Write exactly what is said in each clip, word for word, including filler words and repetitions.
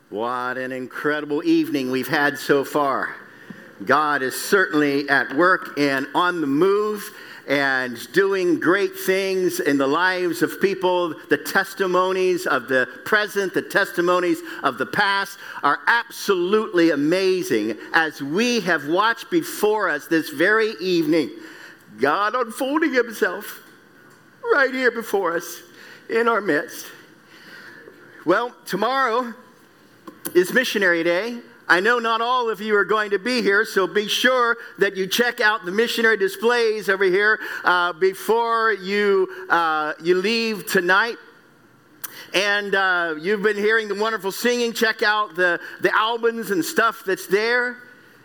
What an incredible evening we've had so far. God is certainly at work and on the move and doing great things in the lives of people. The testimonies of the present, the testimonies of the past are absolutely amazing as we have watched before us this very evening, God unfolding himself right here before us in our midst. Well, tomorrow is Missionary Day. I know not all of you are going to be here, so be sure that you check out the missionary displays over here uh, before you uh, you leave tonight. And uh, you've been hearing the wonderful singing. Check out the, the albums and stuff that's there.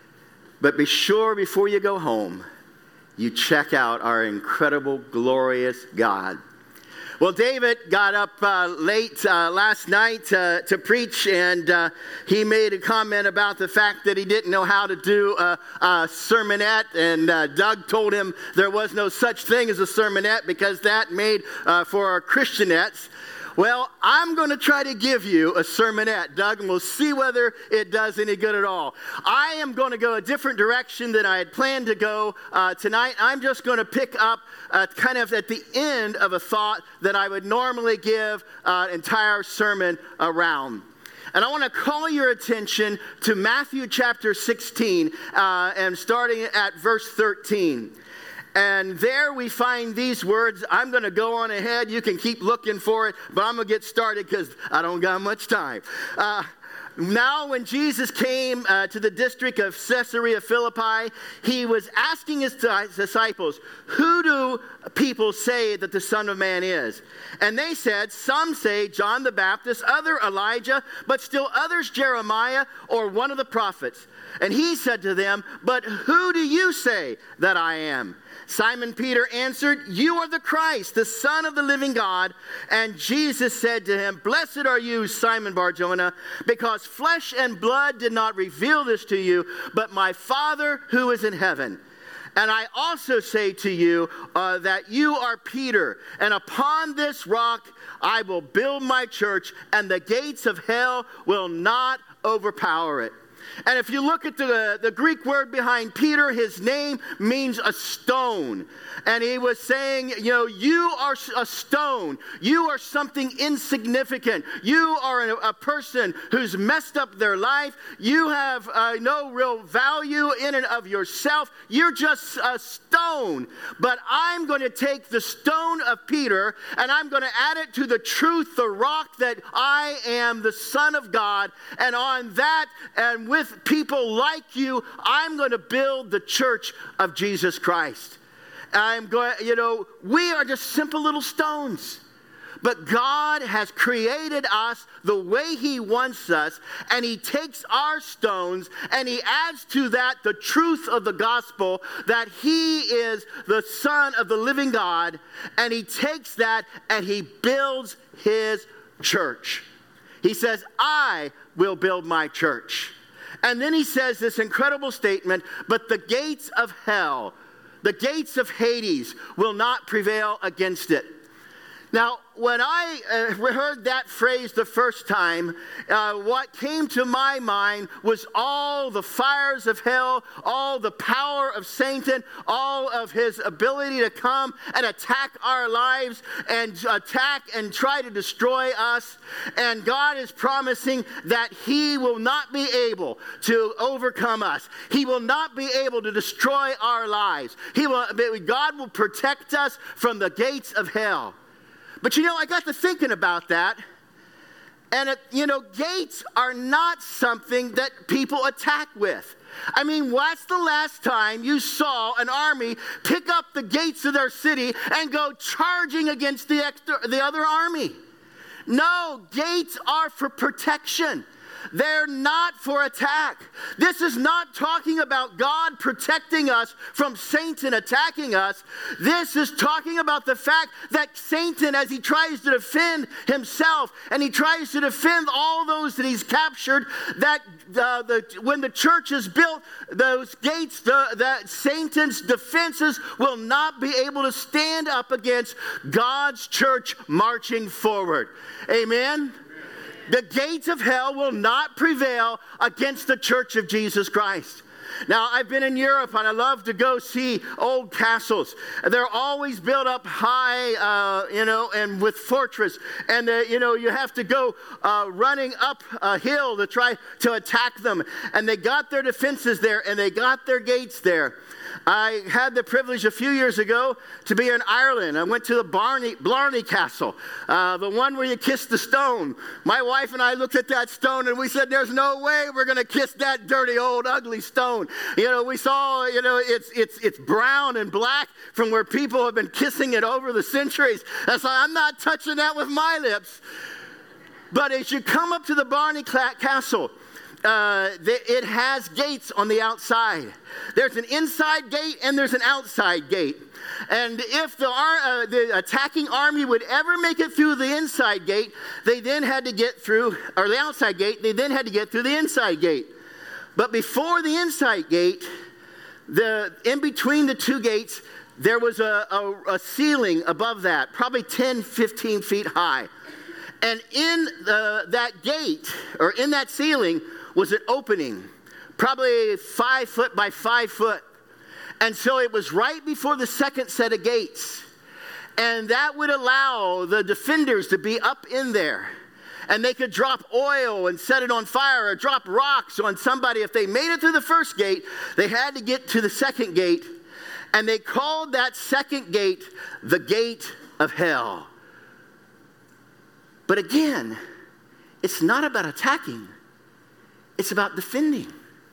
But be sure before you go home, you check out our incredible, glorious God. Well, David got up uh, late uh, last night uh, to preach, and uh, he made a comment about the fact that he didn't know how to do a, a sermonette, and uh, Doug told him there was no such thing as a sermonette because that made uh, for our Christianettes. Well, I'm going to try to give you a sermonette, Doug, and we'll see whether it does any good at all. I am going to go a different direction than I had planned to go uh, tonight. I'm just going to pick up uh, kind of at the end of a thought that I would normally give uh, an entire sermon around. And I want to call your attention to Matthew chapter sixteen uh, and starting at verse thirteen. And there we find these words. I'm going to go on ahead. You can keep looking for it, but I'm going to get started because I don't got much time. Uh, now when Jesus came uh, to the district of Caesarea Philippi, he was asking his disciples, who do people say that the Son of Man is? And they said, some say John the Baptist, other Elijah, but still others Jeremiah or one of the prophets. And he said to them, but who do you say that I am? Simon Peter answered, you are the Christ, the Son of the living God. And Jesus said to him, blessed are you, Simon Bar-Jonah, because flesh and blood did not reveal this to you, but my Father who is in heaven. And I also say to you uh, that you are Peter, and upon this rock I will build my church, and the gates of hell will not overpower it. And if you look at the, the Greek word behind Peter, his name means a stone. And he was saying, you know, you are a stone. You are something insignificant. You are a, a person who's messed up their life. You have uh, no real value in and of yourself. You're just a stone. But I'm going to take the stone of Peter and I'm going to add it to the truth, the rock that I am the Son of God. And on that and with people like you, I'm going to build the church of Jesus Christ. I'm going, you know, we are just simple little stones. But God has created us the way he wants us, and he takes our stones and he adds to that the truth of the gospel that he is the Son of the living God, and he takes that and he builds his church. He says, I will build my church. And then he says this incredible statement, but the gates of hell, the gates of Hades will not prevail against it. Now, when I uh, heard that phrase the first time, uh, what came to my mind was all the fires of hell, all the power of Satan, all of his ability to come and attack our lives and attack and try to destroy us. And God is promising that he will not be able to overcome us. He will not be able to destroy our lives. He will, God will protect us from the gates of hell. But you know, I got to thinking about that. And, it, you know, gates are not something that people attack with. I mean, what's the last time you saw an army pick up the gates of their city and go charging against the, extra, the other army? No, gates are for protection. They're not for attack. This is not talking about God protecting us from Satan attacking us. This is talking about the fact that Satan, as he tries to defend himself and he tries to defend all those that he's captured, that uh, the, when the church is built, those gates, the, that Satan's defenses will not be able to stand up against God's church marching forward. Amen? The gates of hell will not prevail against the church of Jesus Christ. Now, I've been in Europe, and I love to go see old castles. They're always built up high, uh, you know, and with fortress. And, uh, you know, you have to go uh, running up a hill to try to attack them. And they got their defenses there, and they got their gates there. I had the privilege a few years ago to be in Ireland. I went to the Barney, Blarney Castle, uh, the one where you kiss the stone. My wife and I looked at that stone and we said, there's no way we're going to kiss that dirty, old, ugly stone. You know, we saw, you know, it's it's it's brown and black from where people have been kissing it over the centuries. That's why I'm not touching that with my lips. But as you come up to the Barney Castle, Uh, it has gates on the outside. There's an inside gate and there's an outside gate. And if the, uh, the attacking army would ever make it through the inside gate, they then had to get through, or the outside gate, they then had to get through the inside gate. But before the inside gate, the in between the two gates, there was a, a, a ceiling above that, probably ten, fifteen feet high. And in the, that gate, or in that ceiling, was an opening, probably five foot by five foot. And so it was right before the second set of gates. And that would allow the defenders to be up in there. And they could drop oil and set it on fire or drop rocks on somebody. If they made it through the first gate, they had to get to the second gate. And they called that second gate the gate of hell. But again, it's not about attacking. It's about defending.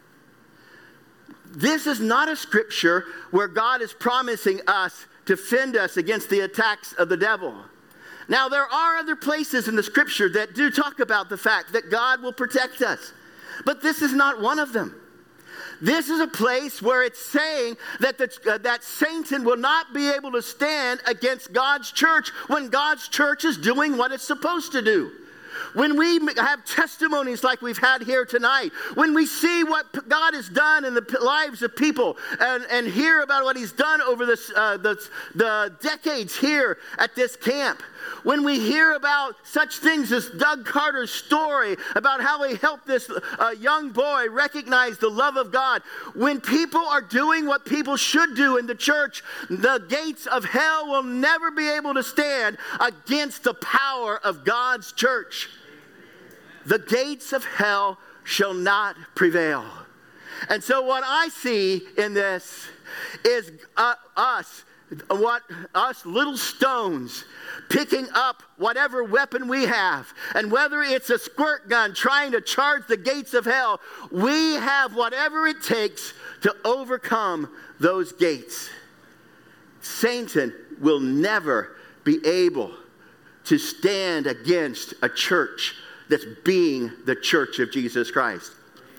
This is not a scripture where God is promising us to defend us against the attacks of the devil. Now, there are other places in the scripture that do talk about the fact that God will protect us. But this is not one of them. This is a place where it's saying that, the, uh, that Satan will not be able to stand against God's church when God's church is doing what it's supposed to do. When we have testimonies like we've had here tonight, when we see what God has done in the lives of people and, and hear about what he's done over this, uh, the, the decades here at this camp, when we hear about such things as Doug Carter's story about how he helped this uh, young boy recognize the love of God, when people are doing what people should do in the church, the gates of hell will never be able to stand against the power of God's church. The gates of hell shall not prevail. And so what I see in this is uh, us, what us little stones picking up whatever weapon we have. And whether it's a squirt gun trying to charge the gates of hell, we have whatever it takes to overcome those gates. Satan will never be able to stand against a church that's being the church of Jesus Christ.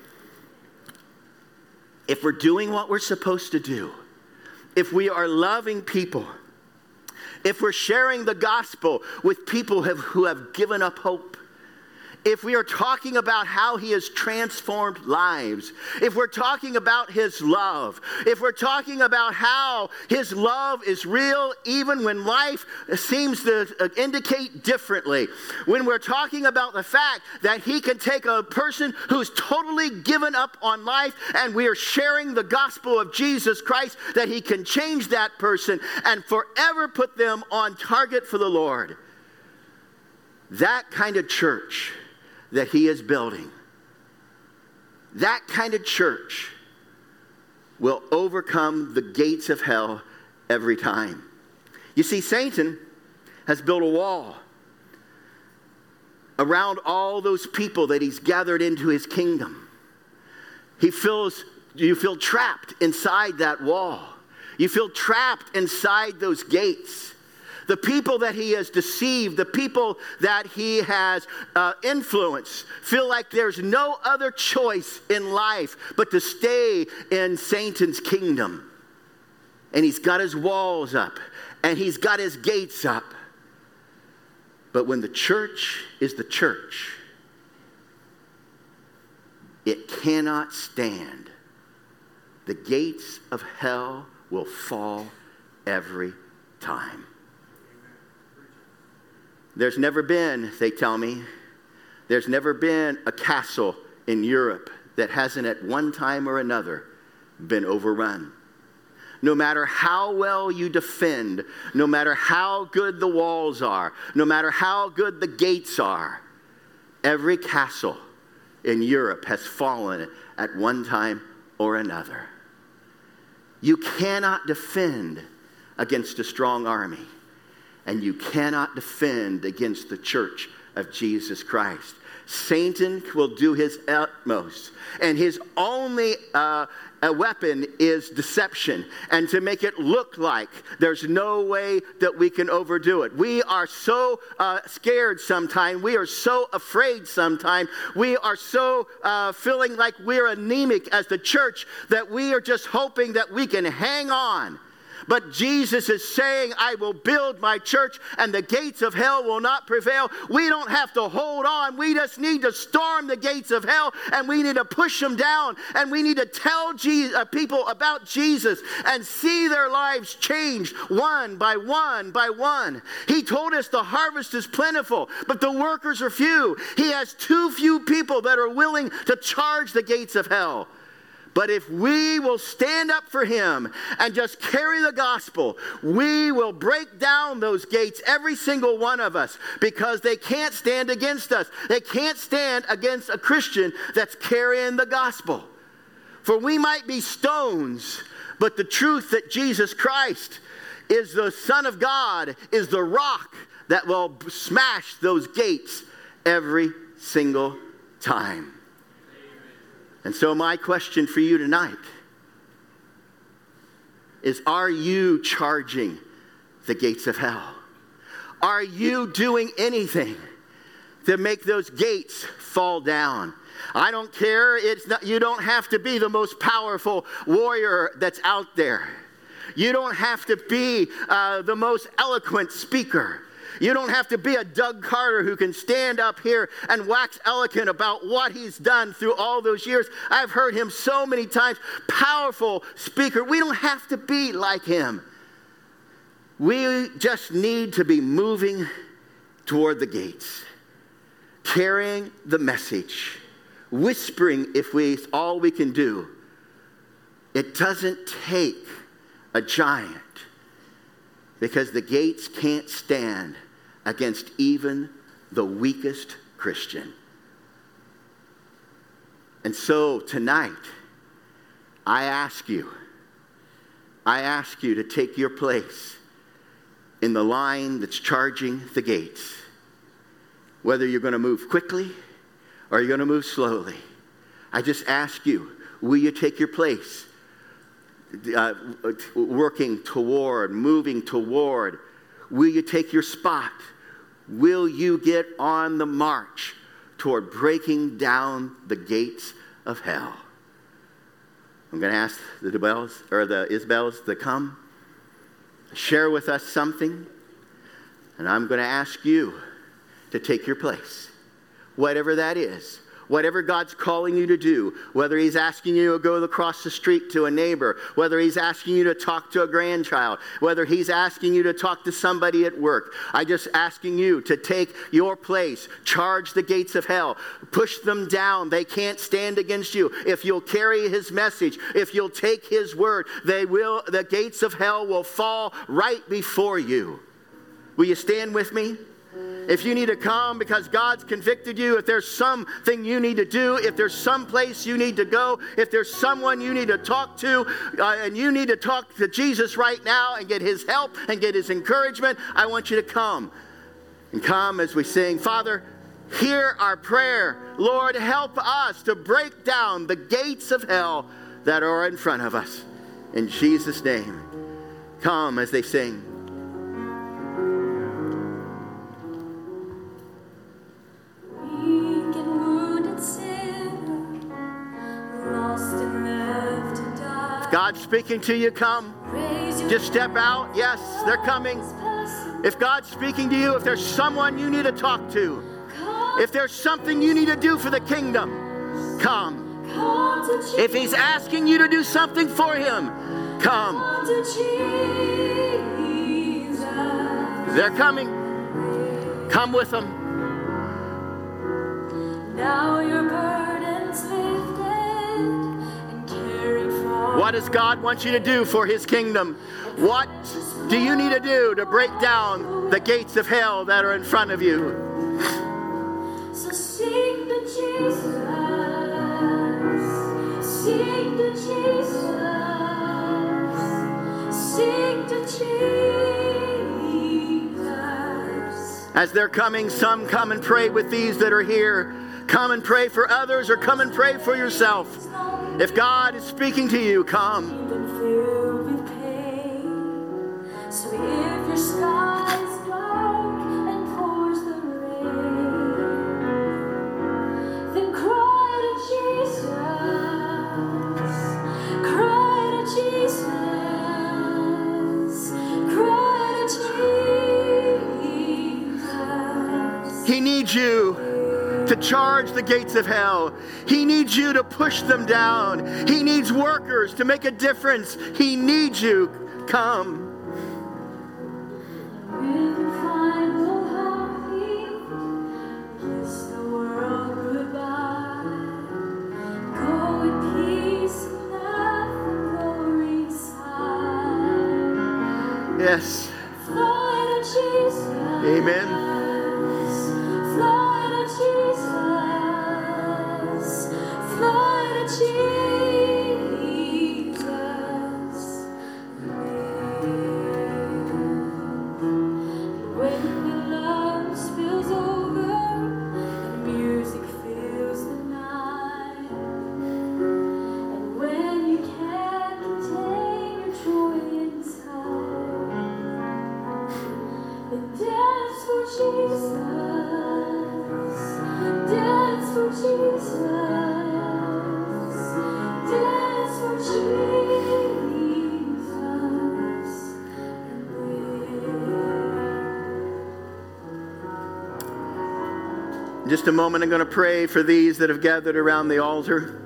If we're doing what we're supposed to do, if we are loving people, if we're sharing the gospel with people who have, who have given up hope, if we are talking about how he has transformed lives, if we're talking about his love, if we're talking about how his love is real even when life seems to indicate differently, when we're talking about the fact that he can take a person who's totally given up on life and we are sharing the gospel of Jesus Christ, that he can change that person and forever put them on target for the Lord. That kind of church that he is building, that kind of church will overcome the gates of hell every time. You see, Satan has built a wall around all those people that he's gathered into his kingdom. He feels, you feel trapped inside that wall. You feel trapped inside those gates. The people that he has deceived, the people that he has uh, influenced, feel like there's no other choice in life but to stay in Satan's kingdom. And he's got his walls up, and he's got his gates up. But when the church is the church, it cannot stand. The gates of hell will fall every time. There's never been, they tell me, There's never been a castle in Europe that hasn't at one time or another been overrun. No matter how well you defend, no matter how good the walls are, no matter how good the gates are, every castle in Europe has fallen at one time or another. You cannot defend against a strong army, and you cannot defend against the church of Jesus Christ. Satan will do his utmost, and his only uh, a weapon is deception, and to make it look like there's no way that we can overdo it. We are so uh, scared sometimes. We are so afraid sometimes. We are so uh, feeling like we're anemic as the church that we are just hoping that we can hang on. But Jesus is saying, I will build my church and the gates of hell will not prevail. We don't have to hold on. We just need to storm the gates of hell, and we need to push them down, and we need to tell Jesus, uh, people about Jesus and see their lives changed one by one by one. He told us the harvest is plentiful, but the workers are few. He has too few people that are willing to charge the gates of hell. But if we will stand up for him and just carry the gospel, we will break down those gates, every single one of us, because they can't stand against us. They can't stand against a Christian that's carrying the gospel. For we might be stones, but the truth that Jesus Christ is the Son of God, is the rock that will smash those gates every single time. And so my question for you tonight is, are you charging the gates of hell? Are you doing anything to make those gates fall down? I don't care. It's not, you don't have to be the most powerful warrior that's out there. You don't have to be uh, the most eloquent speaker. You don't have to be a Doug Carter who can stand up here and wax eloquent about what he's done through all those years. I've heard him so many times. Powerful speaker. We don't have to be like him. We just need to be moving toward the gates, carrying the message, whispering if we all we can do. It doesn't take a giant, because the gates can't stand against even the weakest Christian. And so tonight, I ask you, I ask you to take your place in the line that's charging the gates. Whether you're going to move quickly or you're going to move slowly, I just ask you, will you take your place? Uh, working toward, moving toward. Will you take your spot? Will you get on the march toward breaking down the gates of hell? I'm going to ask the Debels or the Isabels to come, share with us something, and I'm going to ask you to take your place, whatever that is. Whatever God's calling you to do, whether he's asking you to go across the street to a neighbor, whether he's asking you to talk to a grandchild, whether he's asking you to talk to somebody at work, I'm just asking you to take your place, charge the gates of hell, push them down. They can't stand against you. If you'll carry his message, if you'll take his word, they will. The gates of hell will fall right before you. Will you stand with me? If you need to come because God's convicted you, if there's something you need to do, if there's some place you need to go, if there's someone you need to talk to, uh, and you need to talk to Jesus right now and get his help and get his encouragement, I want you to come. And come as we sing, Father, hear our prayer. Lord, help us to break down the gates of hell that are in front of us. In Jesus' name, come as they sing. God's speaking to you, come. Just step out. Yes, they're coming. If God's speaking to you, if there's someone you need to talk to, if there's something you need to do for the kingdom, come. If he's asking you to do something for him, come. They're coming. Come with them. Now your burdens lifted and carried far. What does God want you to do for his kingdom? What do you need to do to break down the gates of hell that are in front of you? So sing to Jesus, sing to Jesus, sing to Jesus. As they're coming, some come and pray with these that are here. Come and pray for others, or come and pray for yourself. If God is speaking to you, come. So if your sky is dark and pours the rain, then cry to Jesus, cry to Jesus, cry to Jesus. He needs you to charge the gates of hell. He needs you to push them down. He needs workers to make a difference. He needs you. Come. Yes. Amen. In just a moment, I'm going to pray for these that have gathered around the altar.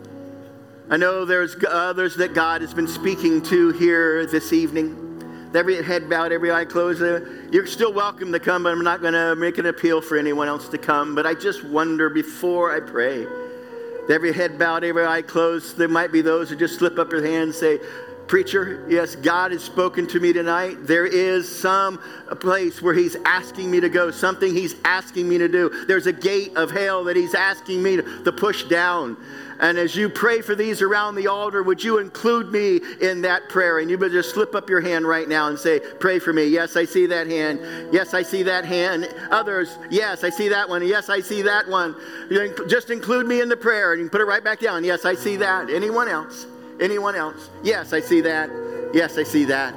I know there's others that God has been speaking to here this evening. Every head bowed, every eye closed. You're still welcome to come, but I'm not going to make an appeal for anyone else to come. But I just wonder before I pray, every head bowed, every eye closed, there might be those who just slip up their hand and say, Preacher, yes, God has spoken to me tonight. There is some place where he's asking me to go, something he's asking me to do. There's a gate of hell that he's asking me to, to push down. And as you pray for these around the altar, would you include me in that prayer? And you better just slip up your hand right now and say, pray for me. Yes, I see that hand. Yes, I see that hand. Others, yes, I see that one. Yes, I see that one. Just include me in the prayer and you can put it right back down. Yes, I see that. Anyone else? Anyone else? Yes, I see that. Yes, I see that.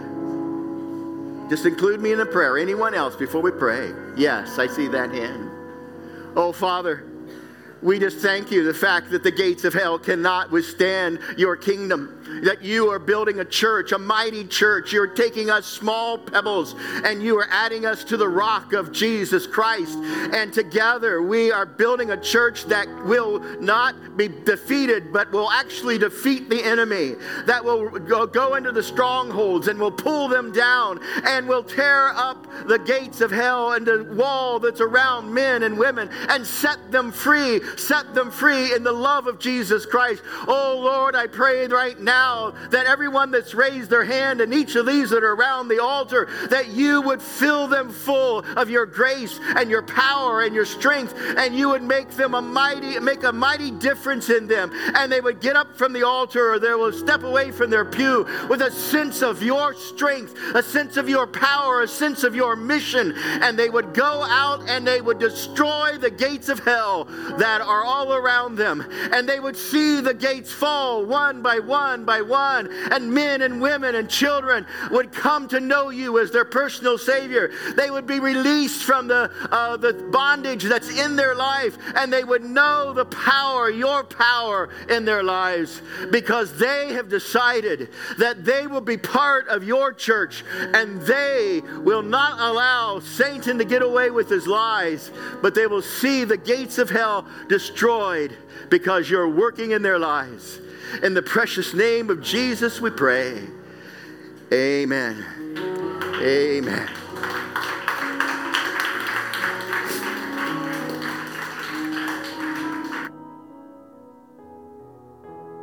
Just include me in the prayer. Anyone else before we pray? Yes, I see that hand. Oh, Father, we just thank you the fact that the gates of hell cannot withstand your kingdom. That you are building a church, a mighty church. You're taking us small pebbles and you are adding us to the rock of Jesus Christ. And together we are building a church that will not be defeated, but will actually defeat the enemy. That will go, go into the strongholds and will pull them down and will tear up the gates of hell and the wall that's around men and women and set them free. Set them free in the love of Jesus Christ. Oh Lord, I pray right now that everyone that's raised their hand and each of these that are around the altar, that you would fill them full of your grace and your power and your strength, and you would make them a mighty, make a mighty difference in them. And they would get up from the altar or they will step away from their pew with a sense of your strength, a sense of your power, a sense of your mission. And they would go out and they would destroy the gates of hell that are all around them. And they would see the gates fall one by one by one, and men and women and children would come to know you as their personal Savior. They would be released from the uh, the bondage that's in their life, and they would know the power, your power in their lives, because they have decided that they will be part of your church, and they will not allow Satan to get away with his lies, but they will see the gates of hell destroyed because you're working in their lives. In the precious name of Jesus we pray. Amen. Amen.